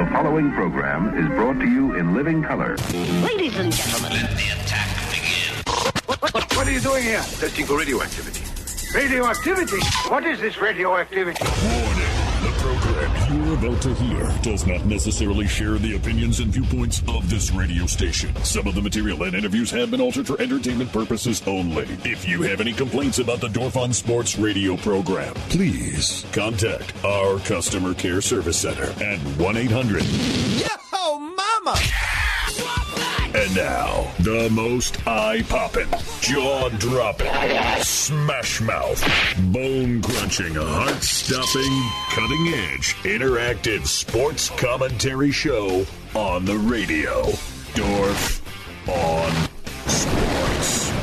The following program is brought to you in living color. Ladies and gentlemen, let the attack begin. What are you doing here? Testing for radioactivity. Radioactivity? What is this radioactivity? Warning. The program you're about to hear does not necessarily share the opinions and viewpoints of this radio station. Some of the material and interviews have been altered for entertainment purposes only. If you have any complaints about the Dorf on Sports radio program, please contact our customer care service center at 1-800. Yo, mama! And now, the most eye-popping, jaw-dropping, smash-mouth, bone-crunching, heart-stopping, cutting-edge, interactive sports commentary show on the radio. Dorf on Sports.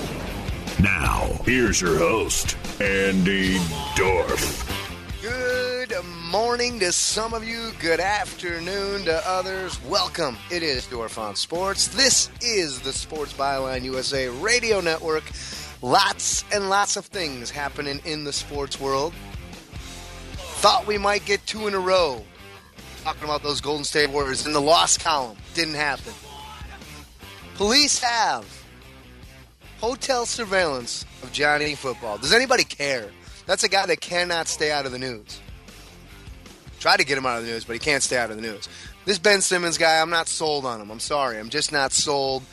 Now, here's your host, Andy Dorf. Good morning to some of you. Good afternoon to others. Welcome. It is Dorf on Sports. This is the Sports Byline USA Radio Network. Lots and lots of things happening in the sports world. Thought we might get two in a row. Talking about those Golden State Warriors in the loss column. Didn't happen. Police have hotel surveillance of Johnny Football. Does anybody care? That's a guy that cannot stay out of the news. Try to get him out of the news, but he can't stay out of the news. This Ben Simmons guy, I'm not sold on him. I'm sorry. I'm just not sold.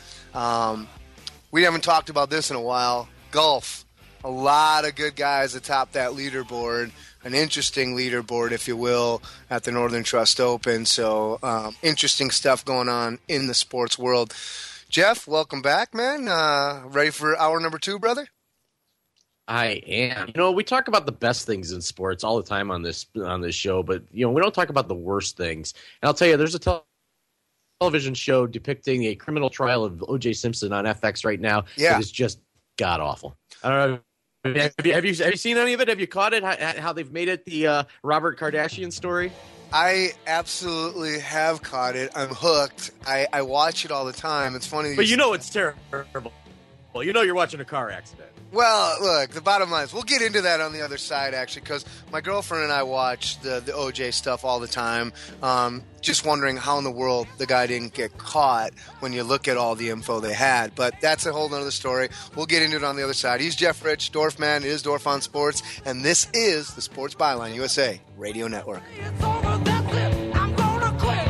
We haven't talked about this in a while. Golf. A lot of good guys atop that leaderboard. An interesting leaderboard, if you will, at the Northern Trust Open. So, interesting stuff going on in the sports world. Jeff, welcome back, man. Ready for hour number 2, brother? I am. You know, we talk about the best things in sports all the time on this show, but you know, we don't talk about the worst things. And I'll tell you, there's a television show depicting a criminal trial of O.J. Simpson on FX right now. Yeah, it is just god awful. I don't know. Have you seen any of it? Have you caught it? How they've made it the Robert Kardashian story? I absolutely have caught it. I'm hooked. I watch it all the time. It's funny, but you know it's terrible. Well, you know you're watching a car accident. Well, look, the bottom line is we'll get into that on the other side, actually, because my girlfriend and I watch the OJ stuff all the time, just wondering how in the world the guy didn't get caught when you look at all the info they had. But that's a whole other story. We'll get into it on the other side. He's Jeff Rich, Dorf Man. It is Dorf on Sports, and this is the Sports Byline USA Radio Network. it's over, that's it. I'm gonna quit.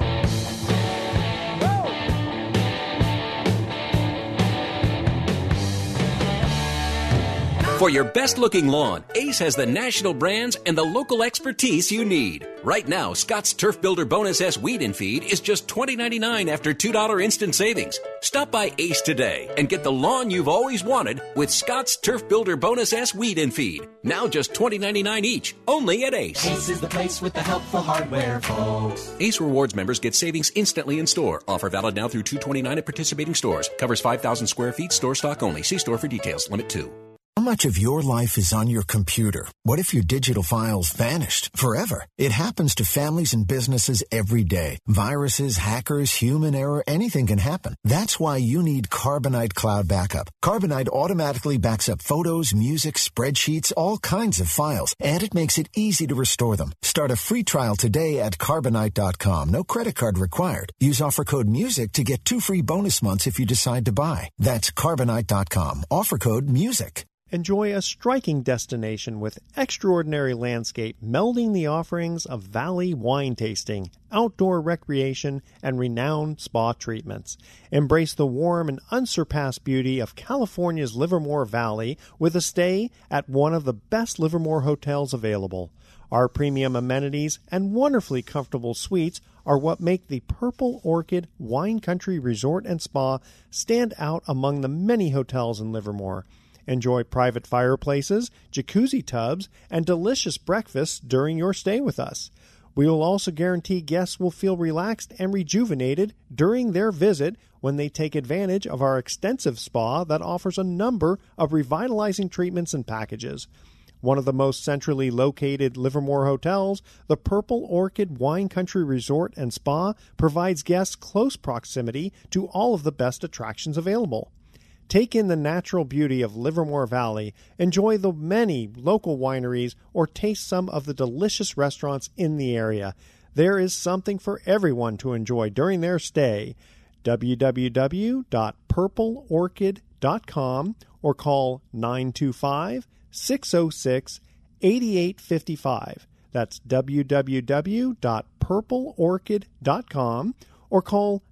For your best-looking lawn, Ace has the national brands and the local expertise you need. Right now, Scott's Turf Builder Bonus S Weed and Feed is just $20.99 after $2 instant savings. Stop by Ace today and get the lawn you've always wanted with Scott's Turf Builder Bonus S Weed and Feed. Now just $20.99 each, only at Ace. Ace is the place with the helpful hardware, folks. Ace Rewards members get savings instantly in store. Offer valid now through 2/29 at participating stores. Covers 5,000 square feet. Store stock only. See store for details. Limit 2. How much of your life is on your computer? What if your digital files vanished forever? It happens to families and businesses every day. Viruses, hackers, human error, anything can happen. That's why you need Carbonite Cloud Backup. Carbonite automatically backs up photos, music, spreadsheets, all kinds of files, and it makes it easy to restore them. Start a free trial today at Carbonite.com. No credit card required. Use offer code MUSIC to get 2 free bonus months if you decide to buy. That's Carbonite.com. Offer code MUSIC. Enjoy a striking destination with extraordinary landscape melding the offerings of valley wine tasting, outdoor recreation, and renowned spa treatments. Embrace the warm and unsurpassed beauty of California's Livermore Valley with a stay at one of the best Livermore hotels available. Our premium amenities and wonderfully comfortable suites are what make the Purple Orchid Wine Country Resort and Spa stand out among the many hotels in Livermore. Enjoy private fireplaces, jacuzzi tubs, and delicious breakfasts during your stay with us. We will also guarantee guests will feel relaxed and rejuvenated during their visit when they take advantage of our extensive spa that offers a number of revitalizing treatments and packages. One of the most centrally located Livermore hotels, the Purple Orchid Wine Country Resort and Spa provides guests close proximity to all of the best attractions available. Take in the natural beauty of Livermore Valley, enjoy the many local wineries, or taste some of the delicious restaurants in the area. There is something for everyone to enjoy during their stay. www.purpleorchid.com or call 925-606-8855. That's www.purpleorchid.com or call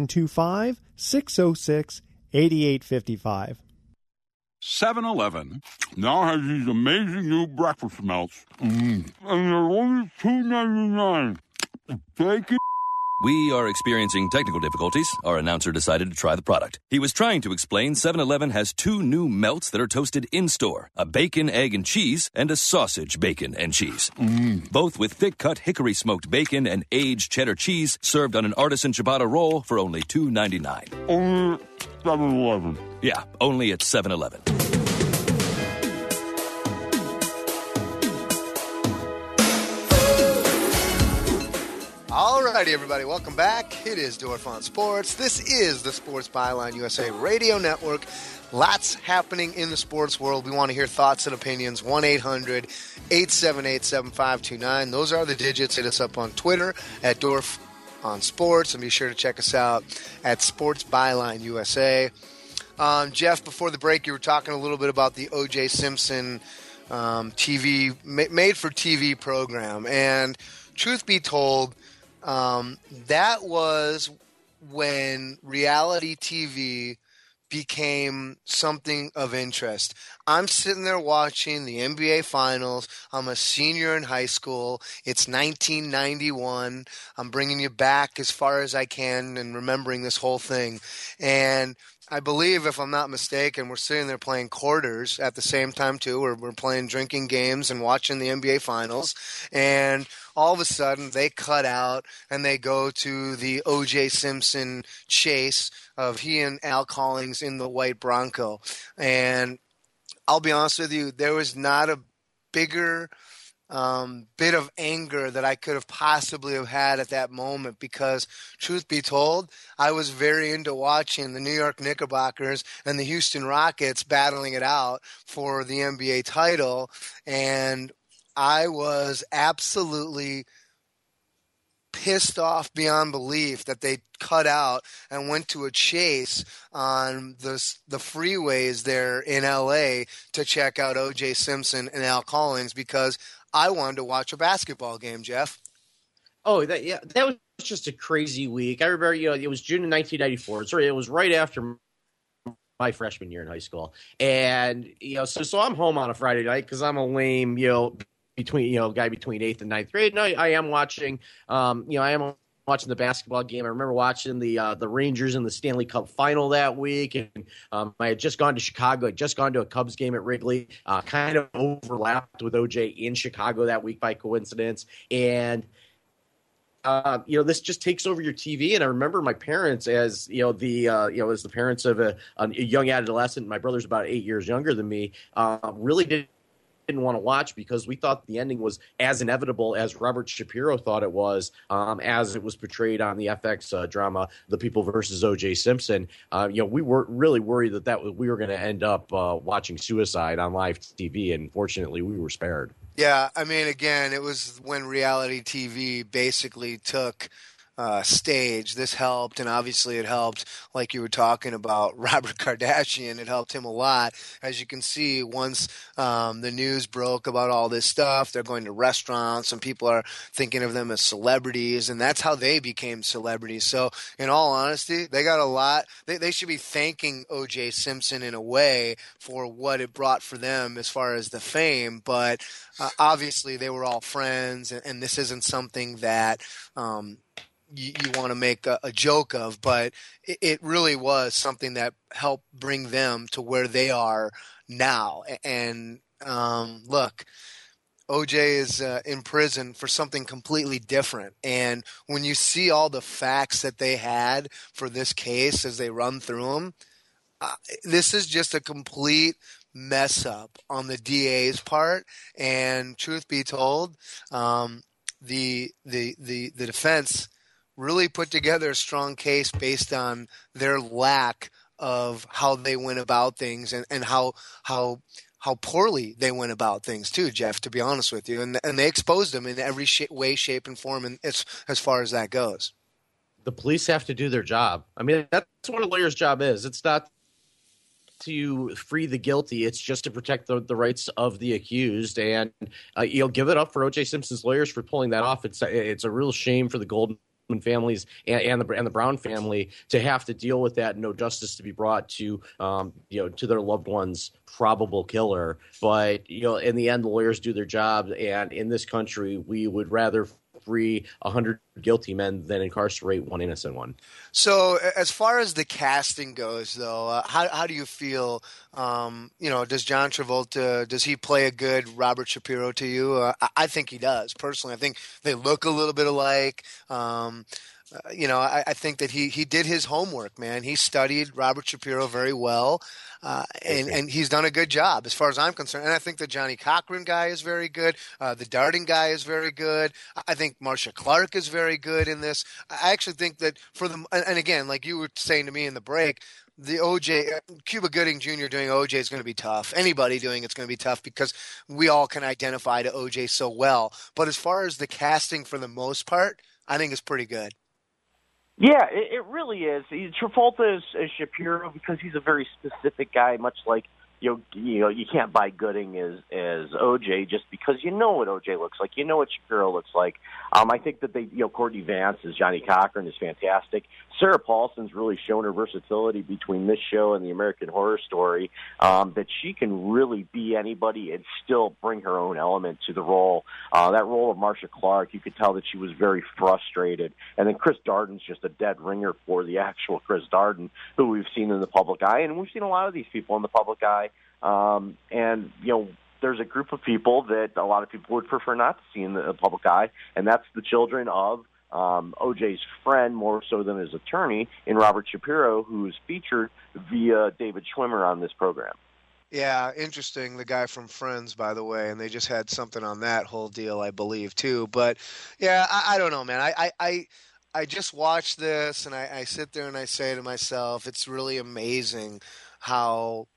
925-606-8855. 7-Eleven now has these amazing new breakfast melts, and they're only $2.99. Bacon. We are experiencing technical difficulties. Our announcer decided to try the product. He was trying to explain 7-Eleven has 2 new melts that are toasted in-store. A bacon, egg, and cheese, and a sausage, bacon, and cheese. Both with thick-cut hickory-smoked bacon and aged cheddar cheese served on an artisan ciabatta roll for only $2.99. Only 7-Eleven. Yeah, only at 7-Eleven. All righty, everybody. Welcome back. It is Dorf on Sports. This is the Sports Byline USA Radio Network. Lots happening in the sports world. We want to hear thoughts and opinions. 1-800-878-7529. Those are the digits. Hit us up on Twitter at Dorf on Sports. And be sure to check us out at Sports Byline USA. Jeff, before the break, you were talking a little bit about the O.J. Simpson TV, made-for-TV program. And truth be told, that was when reality TV became something of interest. I'm sitting there watching the NBA Finals. I'm a senior in high school. It's 1991. I'm bringing you back as far as I can and remembering this whole thing. And I believe, if I'm not mistaken, we're sitting there playing quarters at the same time, too. We're playing drinking games and watching the NBA Finals. And all of a sudden, they cut out and they go to the O.J. Simpson chase of he and Al Collins in the white Bronco. And I'll be honest with you, there was not a bigger bit of anger that I could have possibly have had at that moment, because truth be told, I was very into watching the New York Knickerbockers and the Houston Rockets battling it out for the NBA title, and I was absolutely pissed off beyond belief that they cut out and went to a chase on the freeways there in LA to check out O.J. Simpson and Al Collins, because I wanted to watch a basketball game, Jeff. Oh, that was just a crazy week. I remember, it was June of 1994. Sorry, it was right after my freshman year in high school. And, so I'm home on a Friday night because I'm a lame, guy between 8th and 9th grade. And I am watching, watching the basketball game. I remember watching the Rangers in the Stanley Cup final that week. And I had just gone to Chicago. I'd just gone to a Cubs game at Wrigley, kind of overlapped with OJ in Chicago that week by coincidence. And, this just takes over your TV. And I remember my parents as the parents of a young adolescent. My brother's about 8 years younger than me, really didn't want to watch because we thought the ending was as inevitable as Robert Shapiro thought it was, as it was portrayed on the FX drama, The People versus O.J. Simpson. We were really worried that we were going to end up watching suicide on live TV, and fortunately we were spared. Yeah, I mean, again, it was when reality TV basically took stage. This helped, and obviously it helped, like you were talking about, Robert Kardashian. It helped him a lot. As you can see, once the news broke about all this stuff, they're going to restaurants, and people are thinking of them as celebrities, and that's how they became celebrities. So, in all honesty, they got a lot. They should be thanking O.J. Simpson in a way for what it brought for them as far as the fame, but obviously they were all friends, and this isn't something that you want to make a joke of, but it really was something that helped bring them to where they are now. And look, OJ is in prison for something completely different. And when you see all the facts that they had for this case as they run through them, this is just a complete mess up on the DA's part. And truth be told, the defense really put together a strong case based on their lack of how they went about things and how how poorly they went about things too, Jeff, to be honest with you. And they exposed them in every way, shape, and form, and as far as that goes. The police have to do their job. I mean, that's what a lawyer's job is. It's not to free the guilty. It's just to protect the rights of the accused. And give it up for O.J. Simpson's lawyers for pulling that off. It's a real shame for the Goldman families and the Brown family to have to deal with that. No justice to be brought to to their loved one's probable killer. But in the end, the lawyers do their job. And in this country, we would rather free 100 guilty men than incarcerate one innocent one. So as far as the casting goes, though, how do you feel? Does John Travolta, does he play a good Robert Shapiro to you? I think he does. Personally, I think they look a little bit alike. I think that he did his homework, man. He studied Robert Shapiro very well, and he's done a good job as far as I'm concerned. And I think the Johnny Cochran guy is very good. The Darden guy is very good. I think Marcia Clark is very good in this. I actually think that and again, like you were saying to me in the break, the Cuba Gooding Jr. doing OJ is going to be tough. Anybody doing it's going to be tough because we all can identify to OJ so well. But as far as the casting for the most part, I think it's pretty good. Yeah, it really is. Travolta is Shapiro because he's a very specific guy, much like you can't buy Gooding as OJ just because you know what OJ looks like, you know what Shapiro looks like. I think that Courtney Vance as Johnny Cochran is fantastic. Sarah Paulson's really shown her versatility between this show and the American Horror Story, that she can really be anybody and still bring her own element to the role. That role of Marcia Clark, you could tell that she was very frustrated. And then Chris Darden's just a dead ringer for the actual Chris Darden, who we've seen in the public eye. And we've seen a lot of these people in the public eye. There's a group of people that a lot of people would prefer not to see in the public eye, and that's the children of OJ's friend, more so than his attorney, in Robert Shapiro, who's featured via David Schwimmer on this program. Yeah, interesting. The guy from Friends, by the way, and they just had something on that whole deal, I believe, too. But, yeah, I don't know, man. I just watch this, and I sit there and I say to myself, it's really amazing how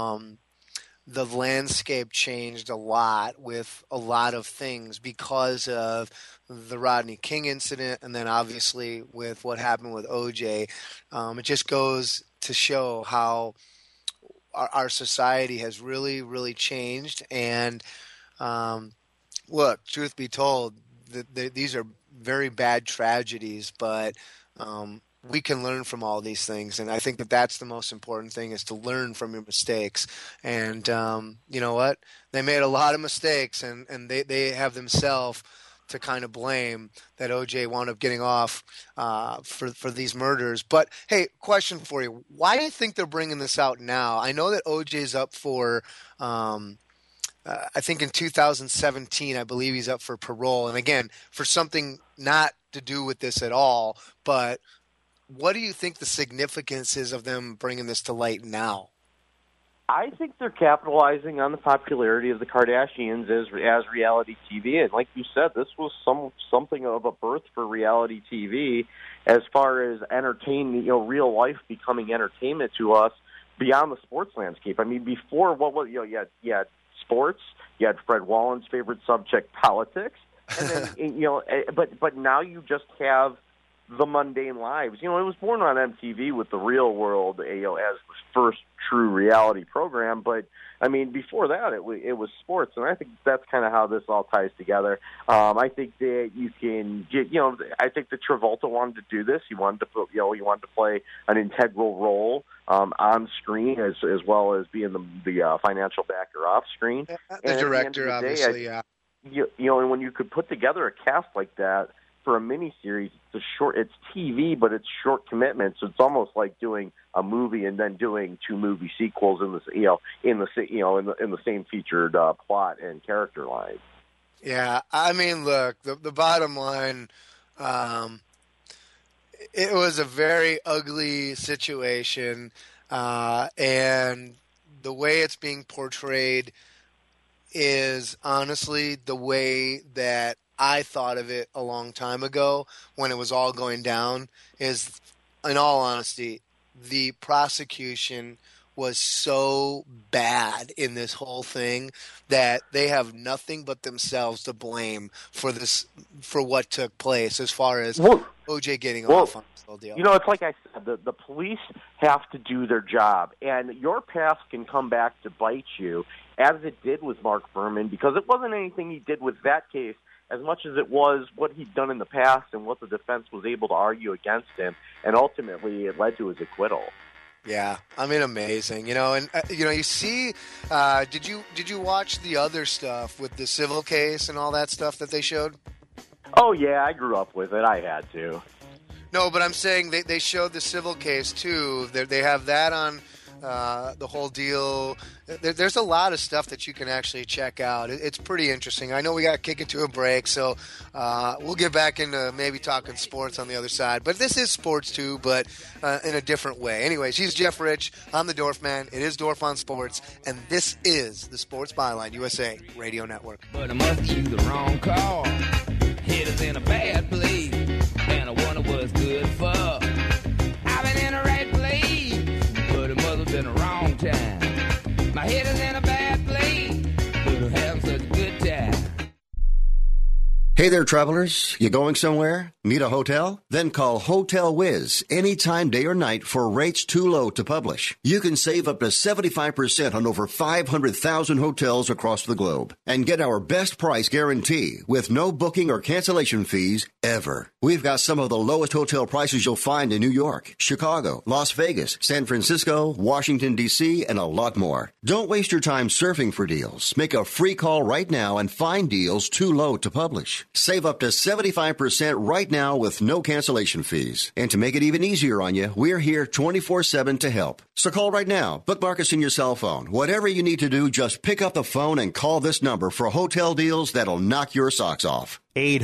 the landscape changed a lot with a lot of things because of the Rodney King incident, and then obviously with what happened with OJ. It just goes to show how our society has really, really changed. And look, truth be told, these are very bad tragedies, but we can learn from all these things. And I think that that's the most important thing, is to learn from your mistakes. And you know what? They made a lot of mistakes, and they have themselves to kind of blame that OJ wound up getting off for these murders. But, hey, question for you. Why do you think they're bringing this out now? I know that OJ's up for I think in 2017, I believe he's up for parole. And, again, for something not to do with this at all, but what do you think the significance is of them bringing this to light now? I think they're capitalizing on the popularity of the Kardashians as reality TV. And like you said, this was something of a birth for reality TV as far as entertainment, real life becoming entertainment to us beyond the sports landscape. I mean, before, you had sports, you had Fred Wallen's favorite subject, politics, and then, but now you just have the mundane lives. It was born on MTV with The Real World, as the first true reality program. But I mean, before that, it was sports, and I think that's kind of how this all ties together. I think that you can get, I think that Travolta wanted to do this. He wanted to play an integral role on screen as well as being the financial backer off screen. The director, obviously, yeah. And when you could put together a cast like that for a miniseries, it's TV, but it's short commitment. So it's almost like doing a movie and then doing two movie sequels in the same featured plot and character line. Yeah, I mean, look, the bottom line, it was a very ugly situation, and the way it's being portrayed is honestly the way that I thought of it a long time ago when it was all going down. Is, in all honesty, the prosecution was so bad in this whole thing that they have nothing but themselves to blame for what took place as far as OJ getting off on this whole deal. You know, it's like I said, the police have to do their job, and your past can come back to bite you, as it did with Mark Fuhrman, because it wasn't anything he did with that case as much as it was what he'd done in the past and what the defense was able to argue against him, and ultimately it led to his acquittal. Yeah, I mean, amazing. You know, and you see, did you watch the other stuff with the civil case and all that stuff that they showed? Oh yeah, I grew up with it. I had to. No, but I'm saying they showed the civil case too. They have that on the whole deal. There's a lot of stuff that you can actually check out. It's pretty interesting. I know we got to kick it to a break, so we'll get back into maybe talking sports on the other side. But this is sports too, but in a different way. Anyways, he's Jeff Rich. I'm the Dorf Man. It is Dorf on Sports, and this is the Sports Byline USA Radio Network. But I must use the wrong call. Head is in a bad place, and I wonder what's good for. I've been in the right place, but it must have been the wrong time. My head is in a bad place, but I'm having such a good time. Hey there, travelers. You going somewhere? Need a hotel? Then call Hotel Wiz anytime, day or night, for rates too low to publish. You can save up to 75% on over 500,000 hotels across the globe and get our best price guarantee with no booking or cancellation fees ever. We've got some of the lowest hotel prices you'll find in New York, Chicago, Las Vegas, San Francisco, Washington, D.C., and a lot more. Don't waste your time surfing for deals. Make a free call right now and find deals too low to publish. Save up to 75% right now with no cancellation fees. And to make it even easier on you, we're here 24/7 to help. So call right now. Bookmark us in your cell phone. Whatever you need to do, just pick up the phone and call this number for hotel deals that'll knock your socks off.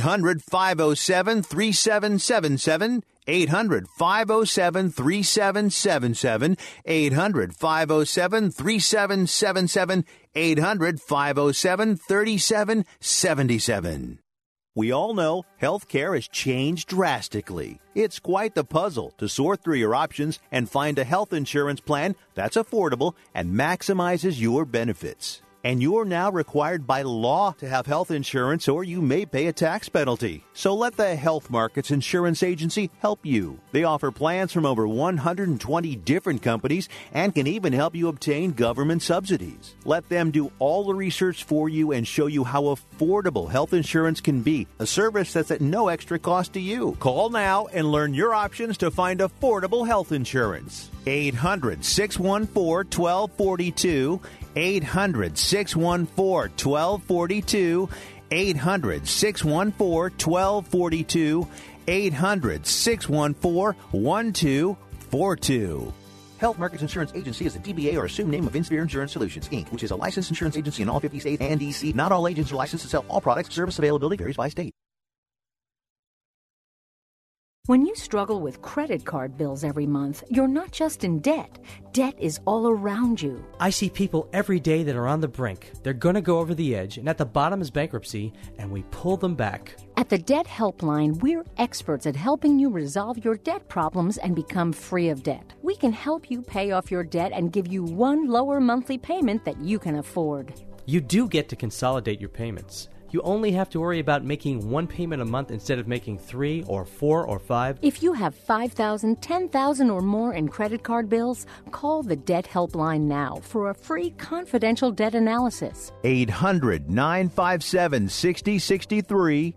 800-507-3777. 800-507-3777. 800-507-3777. 800-507-3777. We all know healthcare has changed drastically. It's quite the puzzle to sort through your options and find a health insurance plan that's affordable and maximizes your benefits. And you're now required by law to have health insurance, or you may pay a tax penalty. So let the Health Markets Insurance Agency help you. They offer plans from over 120 different companies and can even help you obtain government subsidies. Let them do all the research for you and show you how affordable health insurance can be, a service that's at no extra cost to you. Call now and learn your options to find affordable health insurance. 800-614-1242. 800-614-1242. 800-614-1242. 800-614-1242. Health Markets Insurance Agency is a DBA or assumed name of Insphere Insurance Solutions, Inc., which is a licensed insurance agency in all 50 states and D.C. Not all agents are licensed to sell all products. Service availability varies by state. When you struggle with credit card bills every month, you're not just in debt. Debt is all around you. I see people every day that are on the brink. They're going to go over the edge, and at the bottom is bankruptcy, and we pull them back. At the Debt Helpline, we're experts at helping you resolve your debt problems and become free of debt. We can help you pay off your debt and give you one lower monthly payment that you can afford. You do get to consolidate your payments. You only have to worry about making one payment a month instead of making 3 or 4 or 5. If you have $5,000, $10,000 or more in credit card bills, call the Debt Helpline now for a free confidential debt analysis. 800-957-6063.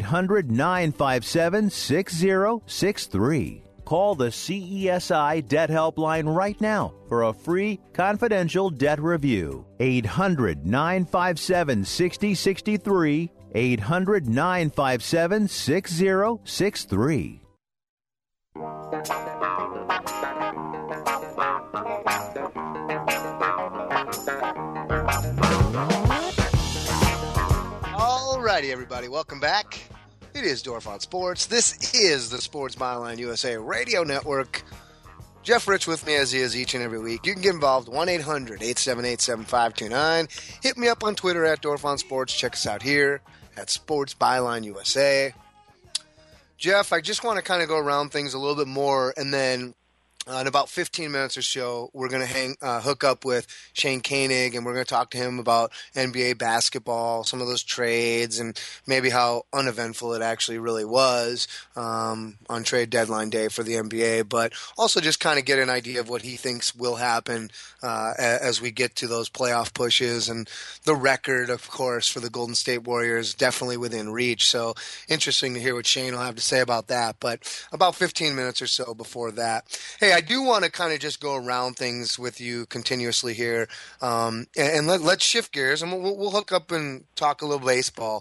800-957-6063. Call the CESI Debt Helpline right now for a free confidential debt review. 800-957-6063. 800-957-6063. All righty, everybody. Welcome back. It is Dorf on Sports. This is the Sports Byline USA Radio Network. Jeff Rich with me as he is each and every week. You can get involved 1-800-878-7529. Hit me up on Twitter at Dorf on Sports. Check us out here at Sports Byline USA. Jeff, I just want to kind of go around things a little bit more and then In about 15 minutes or so, we're going to hook up with Shane Koenig, and we're going to talk to him about NBA basketball, some of those trades, and maybe how uneventful it actually really was on trade deadline day for the NBA, but also just kind of get an idea of what he thinks will happen as we get to those playoff pushes. And the record, of course, for the Golden State Warriors definitely within reach. So interesting to hear what Shane will have to say about that. But about 15 minutes or so before that. Hey, I do want to kind of just go around things with you continuously here, and let's shift gears, and we'll hook up and talk a little baseball.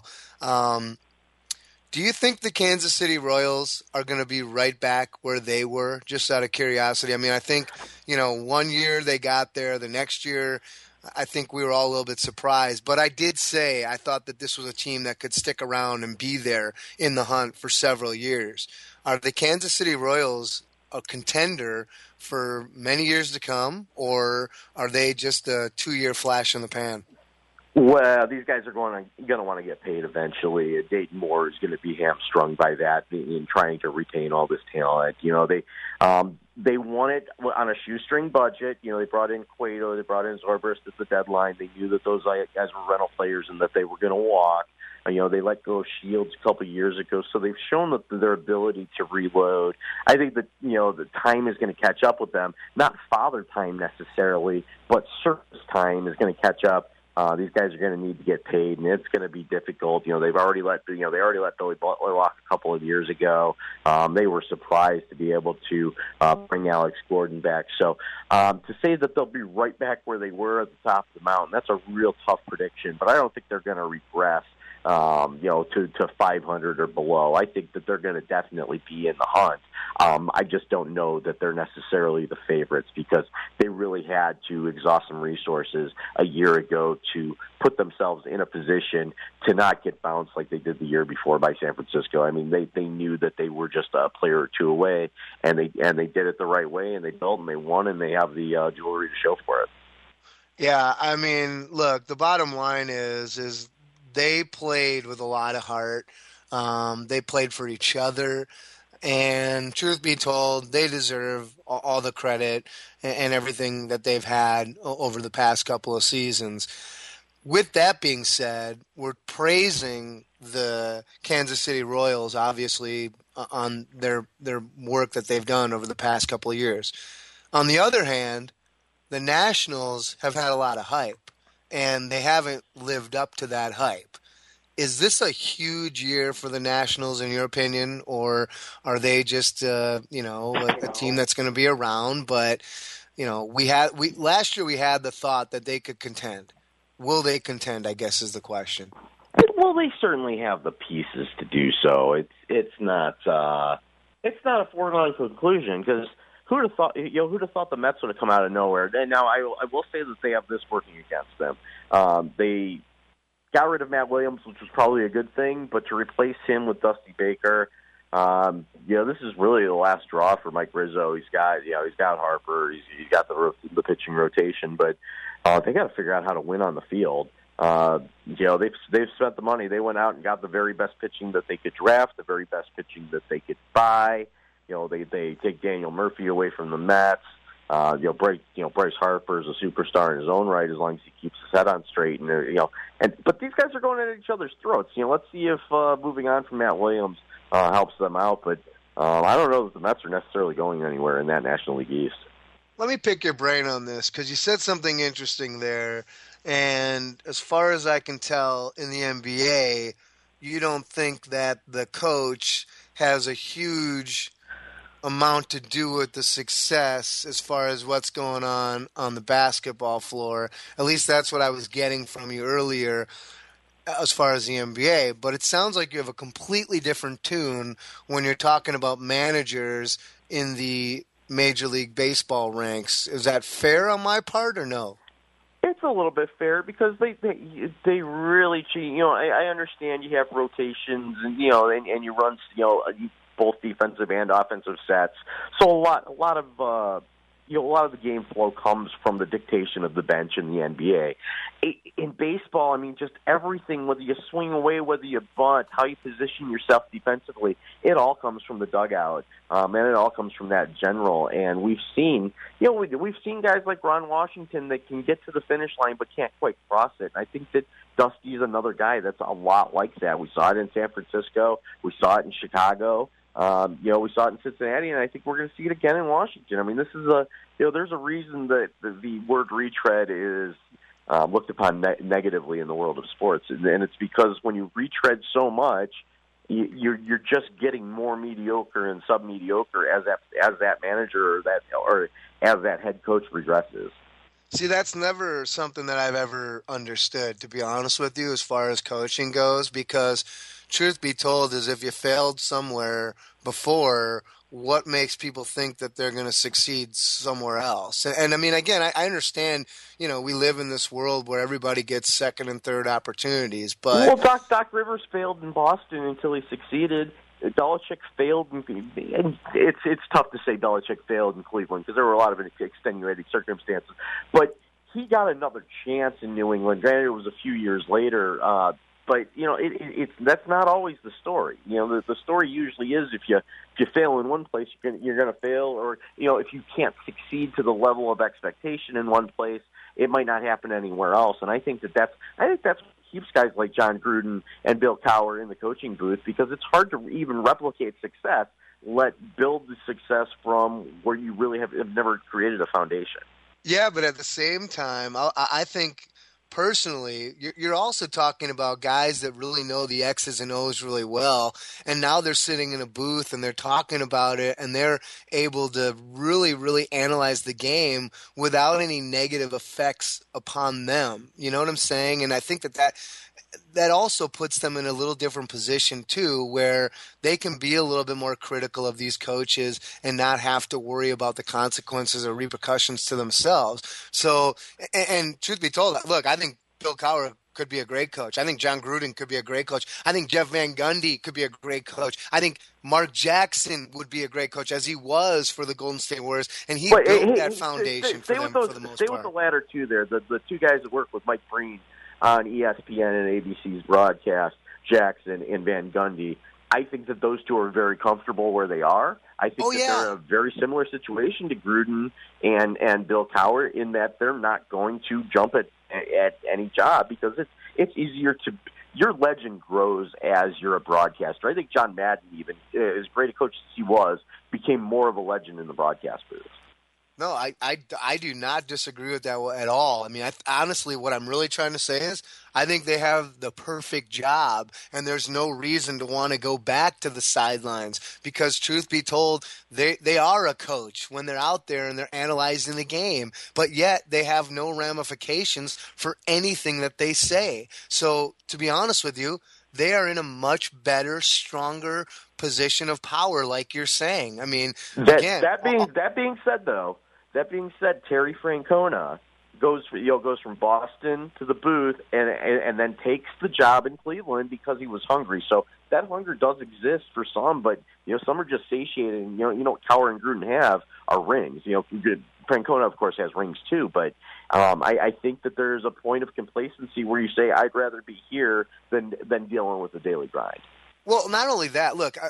Do you think the Kansas City Royals are going to be right back where they were, just out of curiosity? I mean, I think, 1 year they got there. The next year, I think we were all a little bit surprised. But I did say I thought that this was a team that could stick around and be there in the hunt for several years. Are the Kansas City Royals a contender for many years to come, or are they just a 2-year flash in the pan? Well, these guys are going to want to get paid eventually. Dayton Moore is going to be hamstrung by that in trying to retain all this talent. They won it on a shoestring budget. They brought in Cueto, they brought in Zobrist at the deadline. They knew that those guys were rental players and that they were going to walk. They let go of Shields a couple of years ago, so they've shown that their ability to reload. I think that, the time is going to catch up with them. Not father time necessarily, but service time is going to catch up. These guys are going to need to get paid, and it's going to be difficult. They've already let Billy Butler walk a couple of years ago. They were surprised to be able to bring Alex Gordon back. So to say that they'll be right back where they were at the top of the mountain, that's a real tough prediction. But I don't think they're going to regress. To 500 or below. I think that they're going to definitely be in the hunt. I just don't know that they're necessarily the favorites because they really had to exhaust some resources a year ago to put themselves in a position to not get bounced like they did the year before by San Francisco. I mean, they knew that they were just a player or two away, and they did it the right way, and they built and they won, and they have the jewelry to show for it. Yeah, I mean, look, the bottom line is they played with a lot of heart. They played for each other. And truth be told, they deserve all the credit and everything that they've had over the past couple of seasons. With that being said, we're praising the Kansas City Royals, obviously, on their work that they've done over the past couple of years. On the other hand, the Nationals have had a lot of hype, and they haven't lived up to that hype. Is this a huge year for the Nationals, in your opinion, or are they just a team that's going to be around? But last year we had the thought that they could contend. Will they contend? I guess is the question. Well, they certainly have the pieces to do so. It's not a foregone conclusion because who'd have thought the Mets would have come out of nowhere? And now I will say that they have this working against them. They got rid of Matt Williams, which was probably a good thing, but to replace him with Dusty Baker, this is really the last draw for Mike Rizzo. He's got Harper, he's got the pitching rotation, but they got to figure out how to win on the field. They've spent the money. They went out and got the very best pitching that they could draft, the very best pitching that they could buy. They take Daniel Murphy away from the Mets. Bryce Harper is a superstar in his own right as long as he keeps his head on straight. But these guys are going at each other's throats. Let's see if moving on from Matt Williams helps them out. But I don't know that the Mets are necessarily going anywhere in that National League East. Let me pick your brain on this because you said something interesting there. And as far as I can tell, in the NBA, you don't think that the coach has a huge amount to do with the success as far as what's going on the basketball floor. At least that's what I was getting from you earlier as far as the NBA. But it sounds like you have a completely different tune when you're talking about managers in the Major League Baseball ranks. Is that fair on my part or no? It's a little bit fair because they really cheat. I understand you have rotations and and you run both defensive and offensive sets. So a lot of a lot of the game flow comes from the dictation of the bench in the NBA. In baseball, I mean, just everything, whether you swing away, whether you bunt, how you position yourself defensively, it all comes from the dugout, and it all comes from that general. And we've seen, we've seen guys like Ron Washington that can get to the finish line but can't quite cross it. I think that Dusty's another guy that's a lot like that. We saw it in San Francisco. We saw it in Chicago. We saw it in Cincinnati, and I think we're going to see it again in Washington. I mean, this is there's a reason that the word retread is looked upon negatively in the world of sports, and it's because when you retread so much, you're just getting more mediocre and sub-mediocre as that manager or as that head coach regresses. See, that's never something that I've ever understood, to be honest with you, as far as coaching goes, because truth be told is if you failed somewhere before, what makes people think that they're going to succeed somewhere else? And I mean, again, I understand, we live in this world where everybody gets second and third opportunities, but... Well, Doc Rivers failed in Boston until he succeeded. Belichick failed, and it's tough to say Belichick failed in Cleveland because there were a lot of extenuating circumstances. But he got another chance in New England. Granted, it was a few years later, but that's not always the story. The story usually is if you fail in one place, you're going to fail, or if you can't succeed to the level of expectation in one place, it might not happen anywhere else. And I think that's what keeps guys like John Gruden and Bill Cowher in the coaching booth, because it's hard to even replicate success. Build the success from where you really have never created a foundation. Yeah, but at the same time, I think personally, you're also talking about guys that really know the X's and O's really well, and now they're sitting in a booth and they're talking about it, and they're able to really, really analyze the game without any negative effects upon them. You know what I'm saying? And I think that also puts them in a little different position too, where they can be a little bit more critical of these coaches and not have to worry about the consequences or repercussions to themselves. So, and truth be told, look, I think Bill Cowher could be a great coach. I think John Gruden could be a great coach. I think Jeff Van Gundy could be a great coach. I think Mark Jackson would be a great coach, as he was for the Golden State Warriors, and he built that foundation for them for the most part. Stay with the latter two there, the two guys that work with Mike Breen on ESPN and ABC's broadcast, Jackson and Van Gundy. I think that those two are very comfortable where they are. I think they're in a very similar situation to Gruden and Bill Cowher in that they're not going to jump at any job because it's easier to – your legend grows as you're a broadcaster. I think John Madden, even, as great a coach as he was, became more of a legend in the broadcast booth. No, I do not disagree with that at all. I mean, honestly, what I'm really trying to say is I think they have the perfect job, and there's no reason to want to go back to the sidelines because, truth be told, they are a coach when they're out there and they're analyzing the game, but yet they have no ramifications for anything that they say. So, to be honest with you, they are in a much better, stronger position of power, like you're saying. I mean, again, that being said, Terry Francona goes from Boston to the booth and then takes the job in Cleveland because he was hungry. So that hunger does exist for some, but some are just satiated. And, what Cowher and Gruden have are rings. Francona, of course, has rings too, but I think that there's a point of complacency where you say, I'd rather be here than dealing with the daily grind. Well, not only that, look,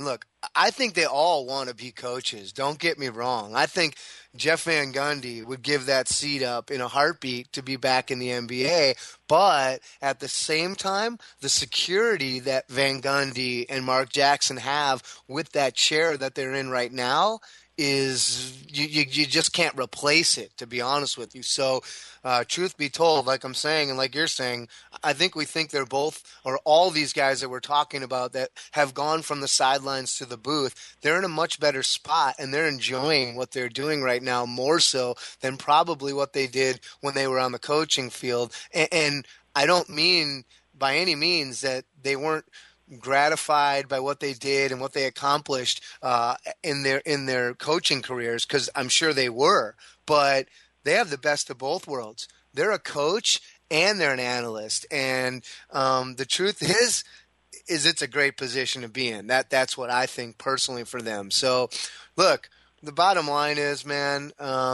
I think they all want to be coaches. Don't get me wrong. I think Jeff Van Gundy would give that seat up in a heartbeat to be back in the NBA. But at the same time, the security that Van Gundy and Mark Jackson have with that chair that they're in right now is you just can't replace it, to be honest with you. So truth be told, like I'm saying and like you're saying, I think they're both, or all these guys that we're talking about that have gone from the sidelines to the booth, they're in a much better spot and they're enjoying what they're doing right now more so than probably what they did when they were on the coaching field. And I don't mean by any means that they weren't gratified by what they did and what they accomplished in their coaching careers, because I'm sure they were, but they have the best of both worlds. They're a coach and they're an analyst, and the truth is it's a great position to be in. That's what I think personally for them. So look, the bottom line is, man,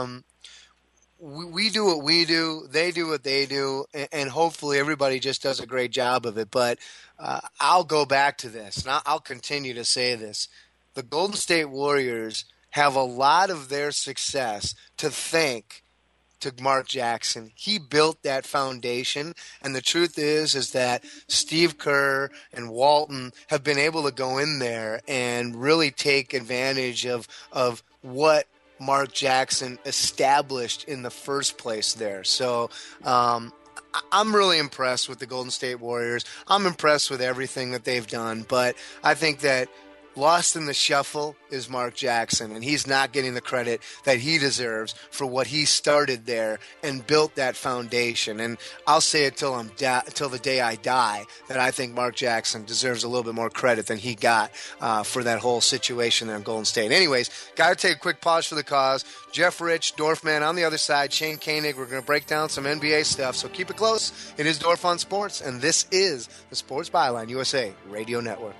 we do what we do, they do what they do, and hopefully everybody just does a great job of it. But I'll go back to this, and I'll continue to say this. The Golden State Warriors have a lot of their success to thank to Mark Jackson. He built that foundation, and the truth is that Steve Kerr and Walton have been able to go in there and really take advantage of what Mark Jackson established in the first place there. So I'm really impressed with the Golden State Warriors. I'm impressed with everything that they've done, but I think that lost in the shuffle is Mark Jackson, and he's not getting the credit that he deserves for what he started there and built that foundation. And I'll say it till the day I die that I think Mark Jackson deserves a little bit more credit than he got for that whole situation there in Golden State. Anyways, got to take a quick pause for the cause. Jeff Rich, Dorfman on the other side, Shane Koenig. We're going to break down some NBA stuff, so keep it close. It is Dorf on Sports, and this is the Sports Byline USA Radio Network.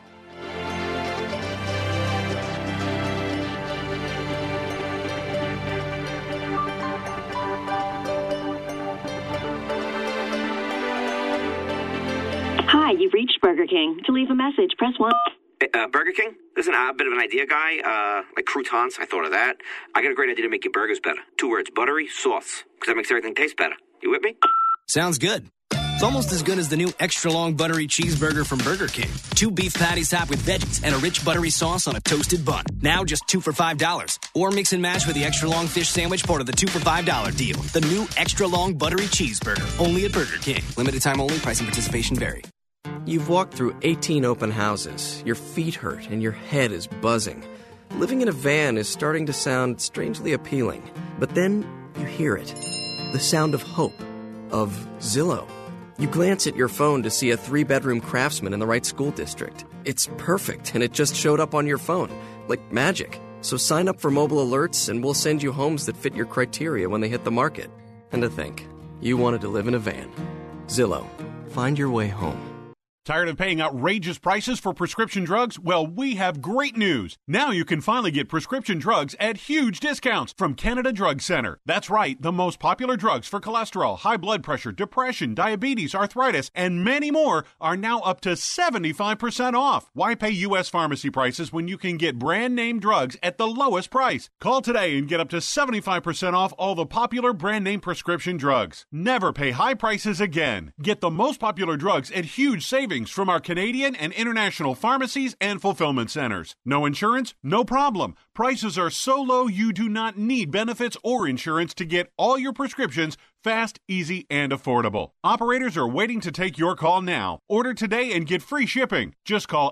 Hi, you've reached Burger King. To leave a message, press 1. Burger King? Listen, I'm a bit of an idea guy. Like croutons, I thought of that. I got a great idea to make your burgers better. 2 words, buttery sauce. Because that makes everything taste better. You with me? Sounds good. It's almost as good as the new extra-long buttery cheeseburger from Burger King. 2 beef patties topped with veggies and a rich buttery sauce on a toasted bun. Now just 2 for $5. Or mix and match with the extra-long fish sandwich, part of the 2 for $5 deal. The new extra-long buttery cheeseburger. Only at Burger King. Limited time only. Price and participation vary. You've walked through 18 open houses. Your feet hurt and your head is buzzing. Living in a van is starting to sound strangely appealing. But then you hear it. The sound of hope. Of Zillow. You glance at your phone to see a 3-bedroom Craftsman in the right school district. It's perfect, and it just showed up on your phone. Like magic. So sign up for mobile alerts, and we'll send you homes that fit your criteria when they hit the market. And to think, you wanted to live in a van. Zillow. Find your way home. Tired of paying outrageous prices for prescription drugs? Well, we have great news. Now you can finally get prescription drugs at huge discounts from Canada Drug Center. That's right, the most popular drugs for cholesterol, high blood pressure, depression, diabetes, arthritis, and many more are now up to 75% off. Why pay U.S. pharmacy prices when you can get brand name drugs at the lowest price? Call today and get up to 75% off all the popular brand name prescription drugs. Never pay high prices again. Get the most popular drugs at huge savings from our Canadian and international pharmacies and fulfillment centers. No insurance? No problem. Prices are so low you do not need benefits or insurance to get all your prescriptions fast, easy, and affordable. Operators are waiting to take your call now. Order today and get free shipping. Just call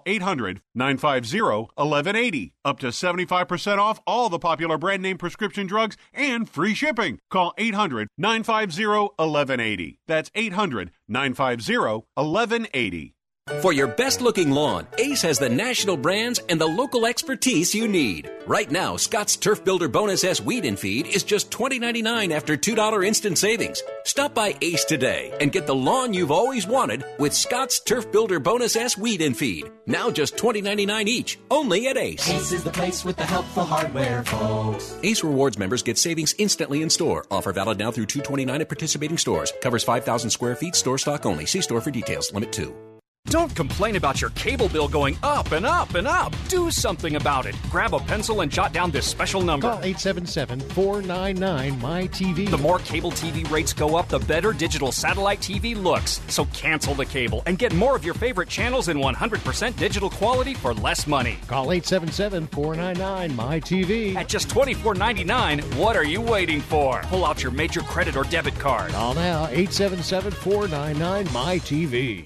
800-950-1180. Up to 75% off all the popular brand name prescription drugs and free shipping. Call 800-950-1180. That's 800-950-1180. For your best-looking lawn, Ace has the national brands and the local expertise you need. Right now, Scott's Turf Builder Bonus S Weed and Feed is just $20.99 after $2 instant savings. Stop by Ace today and get the lawn you've always wanted with Scott's Turf Builder Bonus S Weed and Feed. Now just $20.99 each, only at Ace. Ace is the place with the helpful hardware, folks. Ace Rewards members get savings instantly in store. Offer valid now through 2/29 at participating stores. Covers 5,000 square feet. Store stock only. See store for details. Limit 2. Don't complain about your cable bill going up and up and up. Do something about it. Grab a pencil and jot down this special number. Call 877-499-MY-TV. The more cable TV rates go up, the better digital satellite TV looks. So cancel the cable and get more of your favorite channels in 100% digital quality for less money. Call 877-499-MY-TV. At just $24.99, what are you waiting for? Pull out your major credit or debit card. Call now, 877-499-MY-TV.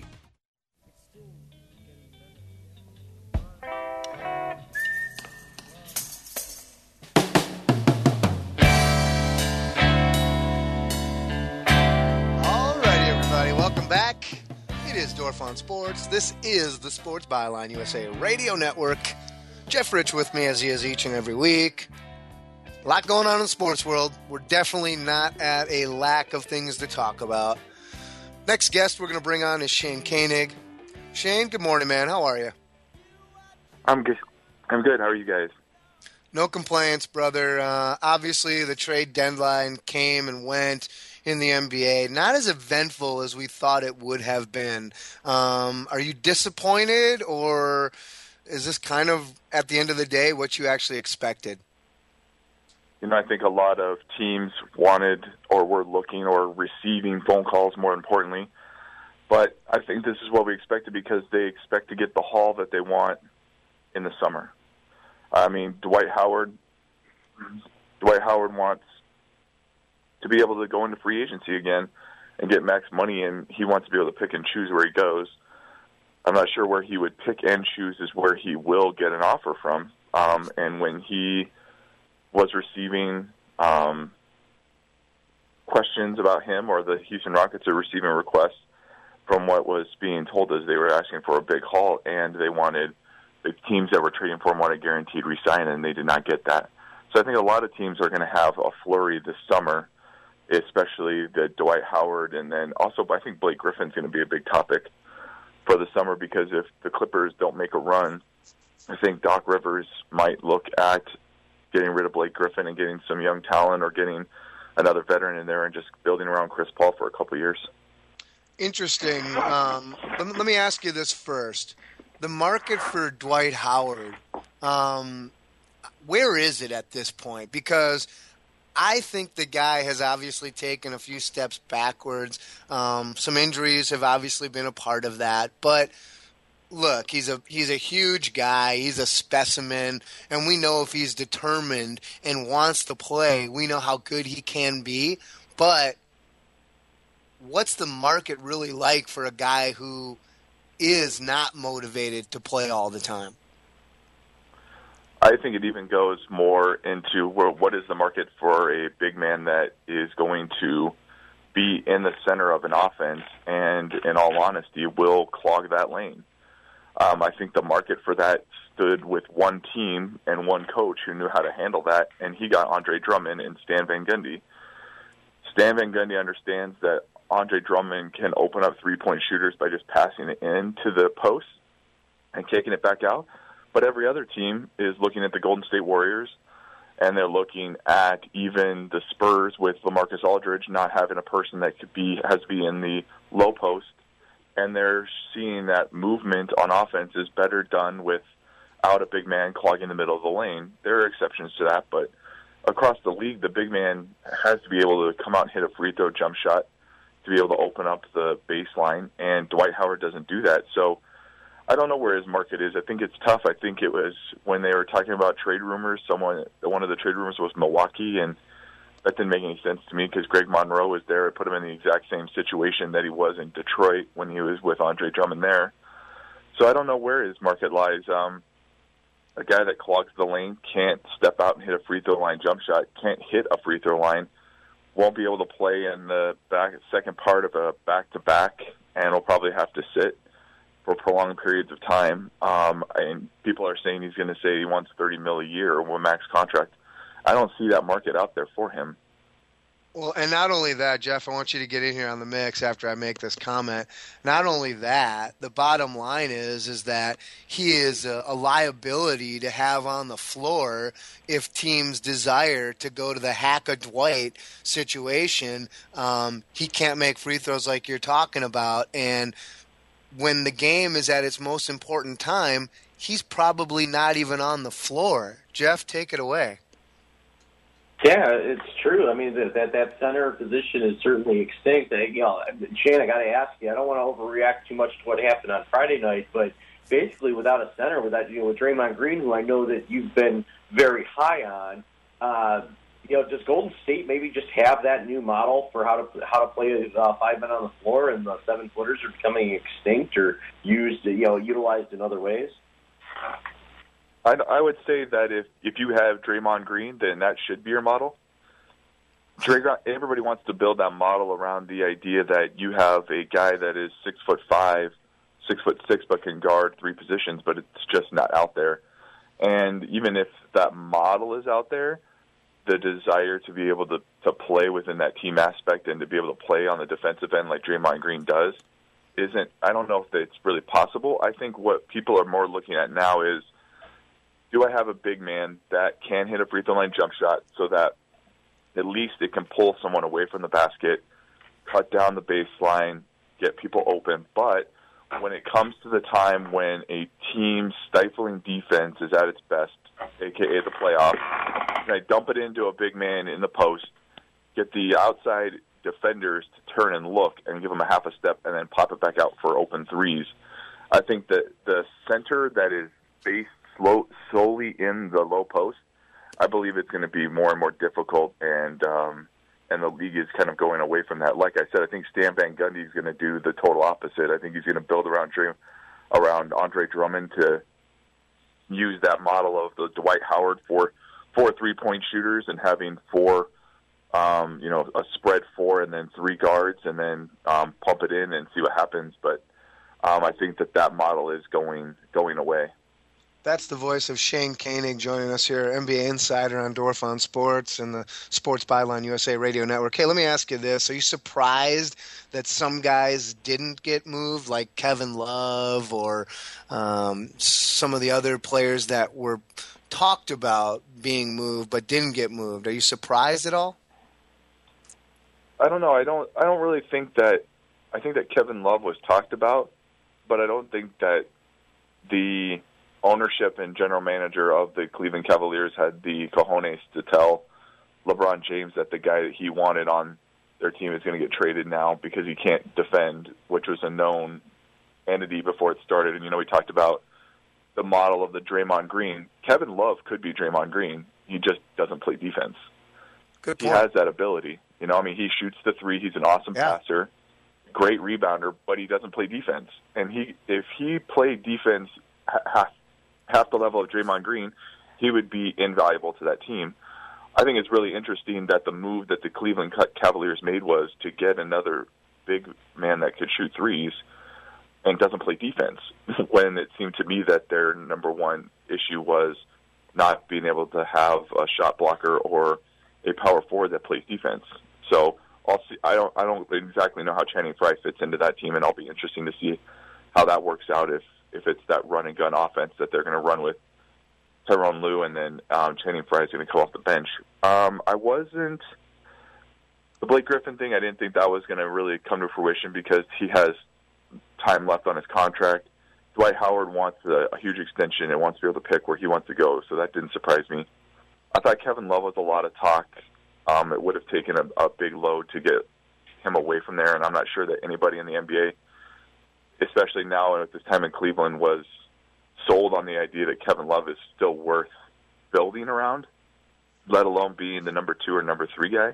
Back. It is Dorf on Sports. This is the Sports Byline USA Radio Network. Jeff Rich with me as he is each and every week. A lot going on in the sports world. We're definitely not at a lack of things to talk about. Next guest we're going to bring on is Shane Koenig. Shane, good morning, man. How are you? I'm good. How are you guys? No complaints, brother. Obviously, the trade deadline came and went in the NBA. Not as eventful as we thought it would have been. Are you disappointed, or is this kind of, at the end of the day, what you actually expected? I think a lot of teams wanted or were looking or receiving phone calls, more importantly. But I think this is what we expected because they expect to get the haul that they want in the summer. I mean, Dwight Howard wants to be able to go into free agency again and get max money, and he wants to be able to pick and choose where he goes. I'm not sure where he would pick and choose is where he will get an offer from. And when he was receiving questions about him, or the Houston Rockets are receiving requests from what was being told as they were asking for a big haul, and they wanted the teams that were trading for him wanted guaranteed re-sign, and they did not get that. So I think a lot of teams are going to have a flurry this summer, especially the Dwight Howard, and then also I think Blake Griffin's going to be a big topic for the summer, because if the Clippers don't make a run, I think Doc Rivers might look at getting rid of Blake Griffin and getting some young talent, or getting another veteran in there and just building around Chris Paul for a couple of years. Interesting. Let me ask you this first. The market for Dwight Howard, where is it at this point? Because I think the guy has obviously taken a few steps backwards. Some injuries have obviously been a part of that. But look, he's a huge guy. He's a specimen. And we know if he's determined and wants to play, we know how good he can be. But what's the market really like for a guy who is not motivated to play all the time? I think it even goes more into what is the market for a big man that is going to be in the center of an offense and, in all honesty, will clog that lane. I think the market for that stood with one team and one coach who knew how to handle that, and he got Andre Drummond and Stan Van Gundy. Stan Van Gundy understands that Andre Drummond can open up three-point shooters by just passing it into the post and kicking it back out. But every other team is looking at the Golden State Warriors, and they're looking at even the Spurs with LaMarcus Aldridge not having a person that has to be in the low post, and they're seeing that movement on offense is better done without a big man clogging the middle of the lane. There are exceptions to that, but across the league, the big man has to be able to come out and hit a free throw jump shot to be able to open up the baseline, and Dwight Howard doesn't do that. So I don't know where his market is. I think it's tough. I think it was when they were talking about trade rumors, one of the trade rumors was Milwaukee, and that didn't make any sense to me because Greg Monroe was there. It put him in the exact same situation that he was in Detroit when he was with Andre Drummond there. So I don't know where his market lies. A guy that clogs the lane, can't step out and hit a free throw line jump shot, can't hit a free throw line, won't be able to play in the second part of a back-to-back, and will probably have to sit for prolonged periods of time. And people are saying he's going to say he wants $30 million a year or a max contract. I don't see that market out there for him. Well, and not only that, Jeff, I want you to get in here on the mix after I make this comment. Not only that, the bottom line is that he is a liability to have on the floor if teams desire to go to the hack-a-Dwight situation. He can't make free throws like you're talking about, and when the game is at its most important time, he's probably not even on the floor. Jeff, take it away. Yeah, it's true. I mean, that center position is certainly extinct. Shane, I got to ask you. I don't want to overreact too much to what happened on Friday night, but basically, without a center, with Draymond Green, who I know that you've been very high on, does Golden State maybe just have that new model for how to play 5 men on the floor, and the 7-footers are becoming extinct or utilized in other ways? I would say that if you have Draymond Green, then that should be your model. Everybody wants to build that model around the idea that you have a guy that is 6'5", 6'6", but can guard 3 positions, but it's just not out there. And even if that model is out there, the desire to be able to play within that team aspect and to be able to play on the defensive end like Draymond Green does I don't know if it's really possible. I think what people are more looking at now is do I have a big man that can hit a free throw line jump shot so that at least it can pull someone away from the basket, cut down the baseline, get people open. But when it comes to the time when a team's stifling defense is at its best, a.k.a. the playoffs, and I dump it into a big man in the post, get the outside defenders to turn and look and give them a half a step and then pop it back out for open threes. I think that the center that is based solely in the low post, I believe it's going to be more and more difficult, and the league is kind of going away from that. Like I said, I think Stan Van Gundy is going to do the total opposite. I think he's going to build around Andre Drummond to use that model of the Dwight Howard for 4 3-point shooters and having 4, a spread 4 and then 3 guards and then pump it in and see what happens. But I think that model is going away. That's the voice of Shane Koenig joining us here, NBA insider on Dorf on Sports and the Sports Byline USA Radio Network. Hey, let me ask you this. Are you surprised that some guys didn't get moved, like Kevin Love or some of the other players that were talked about being moved but didn't get moved? Are you surprised at all? I don't know. I don't really think that – I think that Kevin Love was talked about, but I don't think that the – ownership and general manager of the Cleveland Cavaliers had the cojones to tell LeBron James that the guy that he wanted on their team is going to get traded now because he can't defend, which was a known entity before it started. And, we talked about the model of the Draymond Green. Kevin Love could be Draymond Green. He just doesn't play defense. Good point. He has that ability. He shoots the three. He's an awesome passer, great rebounder, but he doesn't play defense. And if he played defense half the level of Draymond Green, he would be invaluable to that team. I think it's really interesting that the move that the Cleveland Cavaliers made was to get another big man that could shoot threes and doesn't play defense, when it seemed to me that their number one issue was not being able to have a shot blocker or a power forward that plays defense. So I'll see. I don't exactly know how Channing Frye fits into that team, and I'll be interesting to see how that works out if it's that run and gun offense that they're going to run with Tyronn Lue, and then Channing Frye is going to come off the bench. The Blake Griffin thing, I didn't think that was going to really come to fruition because he has time left on his contract. Dwight Howard wants a huge extension and wants to be able to pick where he wants to go, so that didn't surprise me. I thought Kevin Love was a lot of talk. It would have taken a big load to get him away from there, and I'm not sure that anybody in the NBA, especially now at this time in Cleveland, was sold on the idea that Kevin Love is still worth building around, let alone being the number 2 or number 3 guy.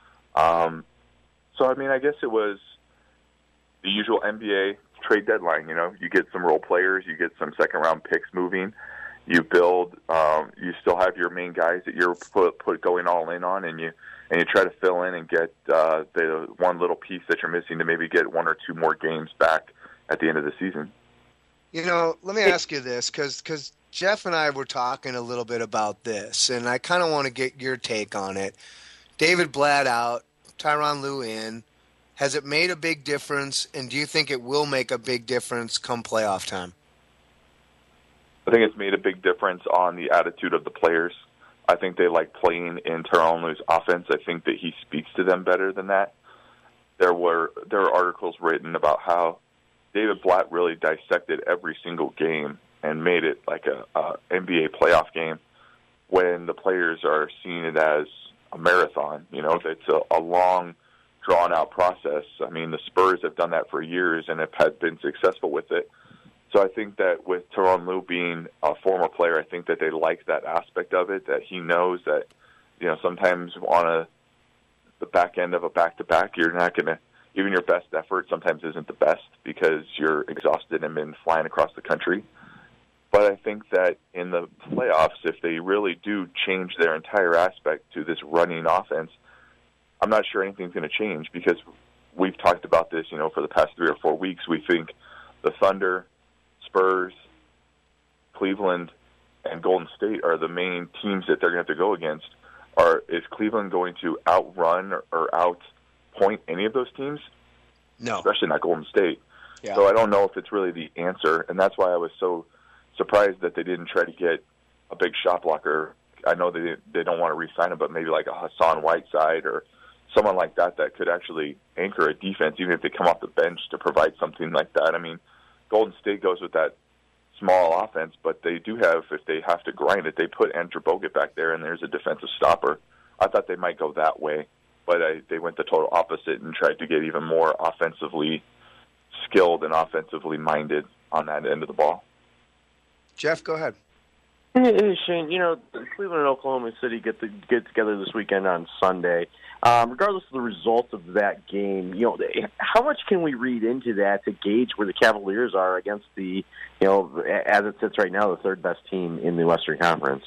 I guess it was the usual NBA trade deadline. You get some role players, you get some second-round picks moving, you build, you still have your main guys that you're put going all in on, and you try to fill in and get the one little piece that you're missing to maybe get 1 or 2 more games back at the end of the season. Let me ask you this, because Jeff and I were talking a little bit about this, and I kind of want to get your take on it. David Blatt out, Tyronn Lue in. Has it made a big difference, and do you think it will make a big difference come playoff time? I think it's made a big difference on the attitude of the players. I think they like playing in Tyronn Lue's offense. I think that he speaks to them better than that. There were articles written about how David Blatt really dissected every single game and made it like a NBA playoff game when the players are seeing it as a marathon. It's a long, drawn-out process. I mean, the Spurs have done that for years and have been successful with it. So I think that with Tyronn Lue being a former player, I think that they like that aspect of it, that he knows that, sometimes on the back end of a back-to-back, you're not going to, even your best effort sometimes isn't the best because you're exhausted and been flying across the country. But I think that in the playoffs, if they really do change their entire aspect to this running offense, I'm not sure anything's going to change because we've talked about this, for the past 3 or 4 weeks. We think the Thunder, Spurs, Cleveland, and Golden State are the main teams that they're going to have to go against. Is Cleveland going to outrun or outpoint any of those teams? No. Especially not Golden State. So I don't know if it's really the answer, and that's why I was so surprised that they didn't try to get a big shot blocker. I know they don't want to re-sign him, but maybe like a Hassan Whiteside or someone like that could actually anchor a defense, even if they come off the bench to provide something like that. I mean, Golden State goes with that small offense, but they do have, if they have to grind it, they put Andrew Bogut back there, and there's a defensive stopper. I thought they might go that way, but they went the total opposite and tried to get even more offensively skilled and offensively minded on that end of the ball. Jeff, go ahead. Hey, Shane, Cleveland and Oklahoma City get together this weekend on Sunday. Regardless of the result of that game, how much can we read into that to gauge where the Cavaliers are against the, as it sits right now, the third best team in the Western Conference?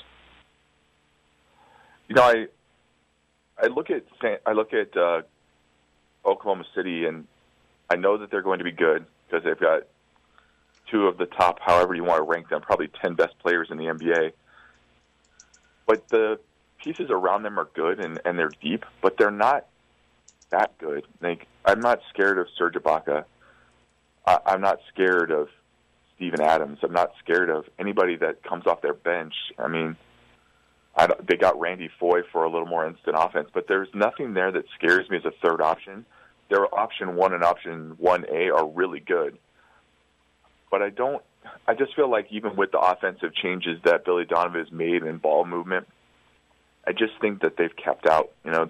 I look at Oklahoma City, and I know that they're going to be good because they've got two of the top, however you want to rank them, probably 10 best players in the NBA. But the pieces around them are good, and they're deep, but they're not that good. I'm not scared of Serge Ibaka. I'm not scared of Steven Adams. I'm not scared of anybody that comes off their bench. I mean, they got Randy Foye for a little more instant offense, but there's nothing there that scares me as a third option. Their option 1 and option 1A are really good. But I just feel like even with the offensive changes that Billy Donovan has made in ball movement, I just think that they've kept out.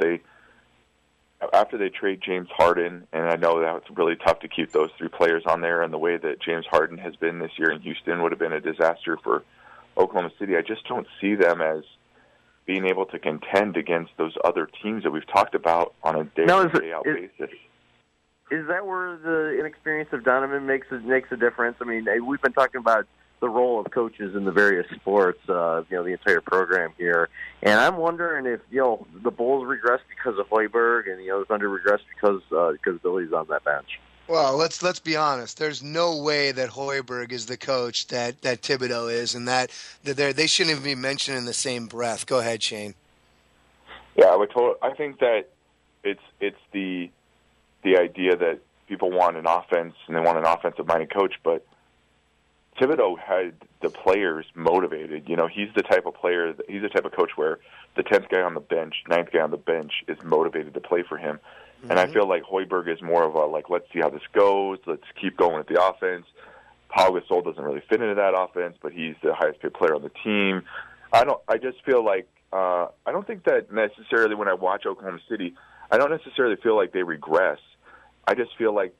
After they trade James Harden, and I know that it's really tough to keep those three players on there, and the way that James Harden has been this year in Houston would have been a disaster for Oklahoma City. I just don't see them as being able to contend against those other teams that we've talked about on a day-in-day-out basis. Is that where the inexperience of Donovan makes a difference? I mean, we've been talking about the role of coaches in the various sports, the entire program here, and I'm wondering if the Bulls regress because of Hoiberg, and the Thunder regress because Billy's on that bench. Well, let's be honest. There's no way that Hoiberg is the coach that Thibodeau is, and that they shouldn't even be mentioned in the same breath. Go ahead, Shane. Yeah, I think that it's the idea that people want an offense and they want an offensive-minded coach, but Thibodeau had the players motivated. He's the type of player, he's the type of coach where the 10th guy on the bench, 9th guy on the bench is motivated to play for him. Mm-hmm. And I feel like Hoiberg is more of a, let's see how this goes, let's keep going with the offense. Pau Gasol doesn't really fit into that offense, but he's the highest paid player on the team. I just feel like, I don't think that necessarily when I watch Oklahoma City, I don't necessarily feel like they regress. I just feel like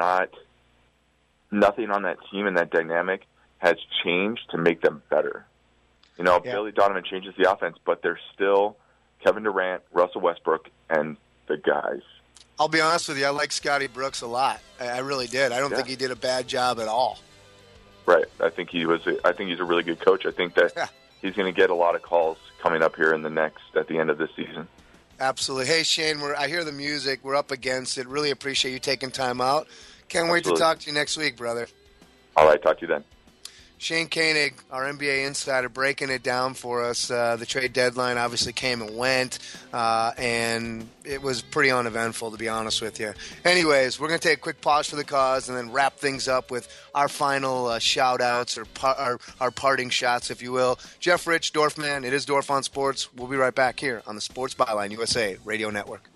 nothing on that team and that dynamic has changed to make them better. Billy Donovan changes the offense, but they're still Kevin Durant, Russell Westbrook, and the guys. I'll be honest with you, I like Scotty Brooks a lot. I really did. I don't think he did a bad job at all. Right. I think he's a really good coach. I think that he's going to get a lot of calls coming up here at the end of this season. Absolutely. Hey, Shane, I hear the music. We're up against it. Really appreciate you taking time out. Can't wait to talk to you next week, brother. All right. Talk to you then. Shane Koenig, our NBA insider, breaking it down for us. The trade deadline obviously came and went, and it was pretty uneventful, to be honest with you. Anyways, we're going to take a quick pause for the cause and then wrap things up with our final shout-outs or our parting shots, if you will. Jeff Rich, Dorfman, it is Dorf on Sports. We'll be right back here on the Sports Byline USA Radio Network.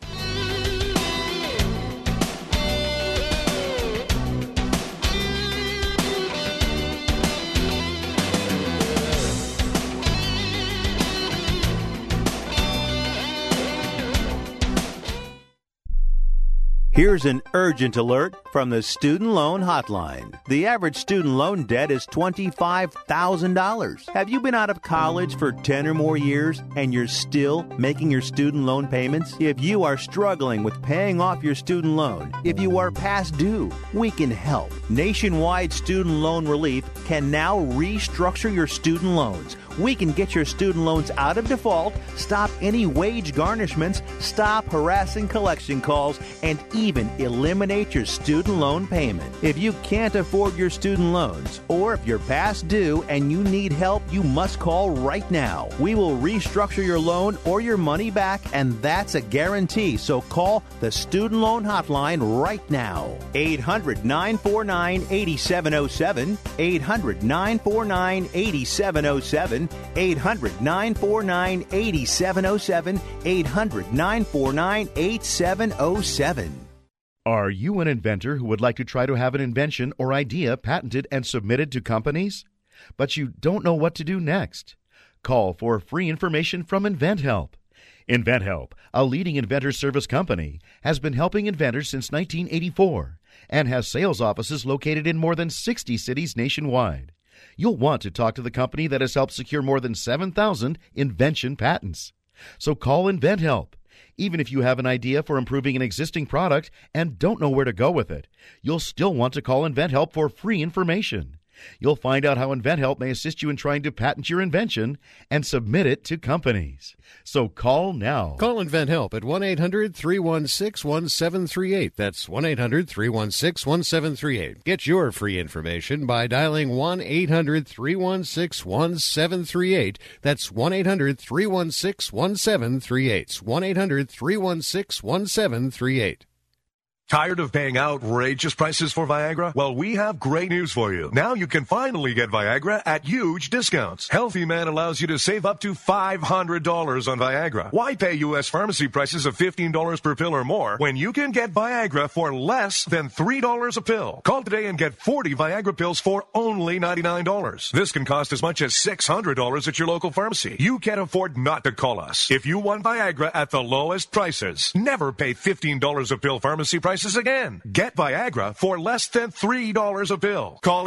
Here's an urgent alert from the Student Loan Hotline. The average student loan debt is $25,000. Have you been out of college for 10 or more years and you're still making your student loan payments? If you are struggling with paying off your student loan, if you are past due, we can help. Nationwide Student Loan Relief can now restructure your student loans. We can get your student loans out of default, stop any wage garnishments, stop harassing collection calls, and even eliminate your student loan payment. If you can't afford your student loans, or if you're past due and you need help you must call right now. We will restructure your loan or your money back, and that's a guarantee. So call the Student Loan Hotline right now. 800-949-8707. 800-949-8707. 800-949-8707. 800-949-8707. Are you an inventor who would like to try to have an invention or idea patented and submitted to companies, but you don't know what to do next? Call for free information from InventHelp. InventHelp, a leading inventor service company, has been helping inventors since 1984 and has sales offices located in more than 60 cities nationwide. You'll want to talk to the company that has helped secure more than 7,000 invention patents. So call InventHelp. Even if you have an idea for improving an existing product and don't know where to go with it, you'll still want to call InventHelp for free information. You'll find out how InventHelp may assist you in trying to patent your invention and submit it to companies. So call now. Call InventHelp at 1-800-316-1738. That's 1-800-316-1738. Get your free information by dialing 1-800-316-1738. That's 1-800-316-1738. 1-800-316-1738. Tired of paying outrageous prices for Viagra? Well, we have great news for you. Now you can finally get Viagra at huge discounts. Healthy Man allows you to save up to $500 on Viagra. Why pay U.S. pharmacy prices of $15 per pill or more when you can get Viagra for less than $3 a pill? Call today and get 40 Viagra pills for only $99. This can cost as much as $600 at your local pharmacy. You can't afford not to call us. If you want Viagra at the lowest prices, never pay $15 a pill pharmacy prices again. Get Viagra for less than $3 a pill. Call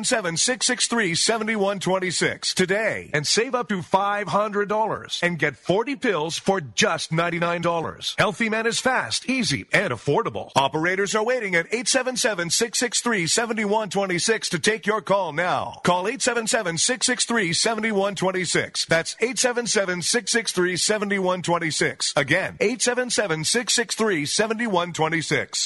877-663-7126 today and save up to $500 and get 40 pills for just $99. Healthy Man is fast, easy, and affordable. Operators are waiting at 877-663-7126 to take your call now. Call 877-663-7126. That's 877-663-7126. Again, 877-663-7126.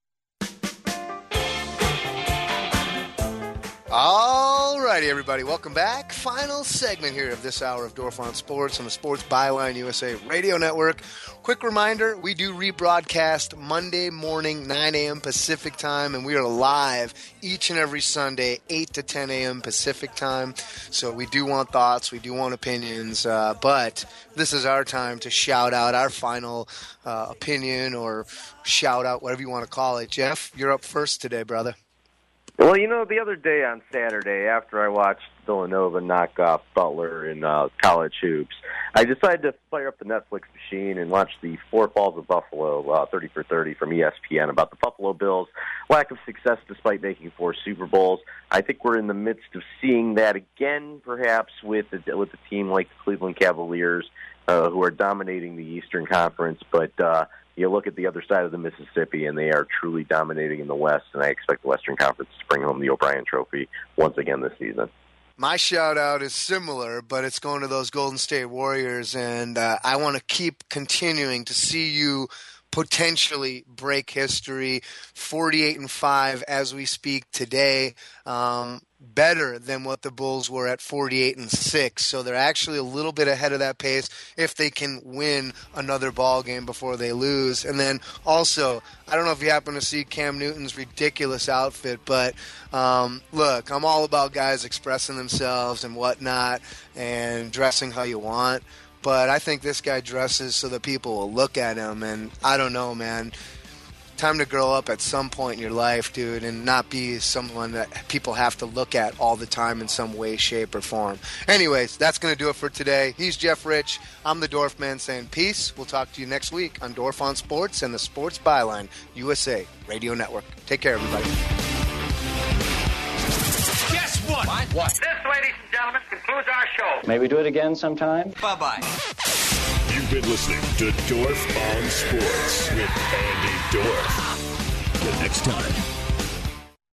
All righty, everybody. Welcome back. Final segment here of this hour of Dorf on Sports on the Sports Byline USA Radio Network. Quick reminder, we do rebroadcast Monday morning, 9 a.m. Pacific time, and we are live each and every Sunday, 8 to 10 a.m. Pacific time. So we do want thoughts, we do want opinions, but this is our time to shout out our final opinion or shout out, whatever you want to call it. Jeff, you're up first today, brother. Well, the other day on Saturday, after I watched Villanova knock off Butler in college hoops, I decided to fire up the Netflix machine and watch the Four Falls of Buffalo 30 for 30 from ESPN about the Buffalo Bills' lack of success despite making 4 Super Bowls. I think we're in the midst of seeing that again, perhaps, with a team like the Cleveland Cavaliers, who are dominating the Eastern Conference, but you look at the other side of the Mississippi, and they are truly dominating in the West, and I expect the Western Conference to bring home the O'Brien Trophy once again this season. My shout-out is similar, but it's going to those Golden State Warriors, and I want to keep continuing to see you potentially break history, 48-5 as we speak today. Better than what the Bulls were at 48-6. So they're actually a little bit ahead of that pace if they can win another ball game before they lose. And then also, I don't know if you happen to see Cam Newton's ridiculous outfit, but look, I'm all about guys expressing themselves and whatnot and dressing how you want. But I think this guy dresses so that people will look at him. And I don't know, man. Time to grow up at some point in your life, dude, and not be someone that people have to look at all the time in some way, shape, or form. Anyways, that's going to do it for today. He's Jeff Rich. I'm the Dorf Man saying peace. We'll talk to you next week on Dorf on Sports and the Sports Byline USA Radio Network. Take care, everybody. Guess what? What? This, ladies and gentlemen, concludes our show. Maybe do it again sometime? Bye-bye. You've been listening to Dorf on Sports with Andy Dorf. Till next time.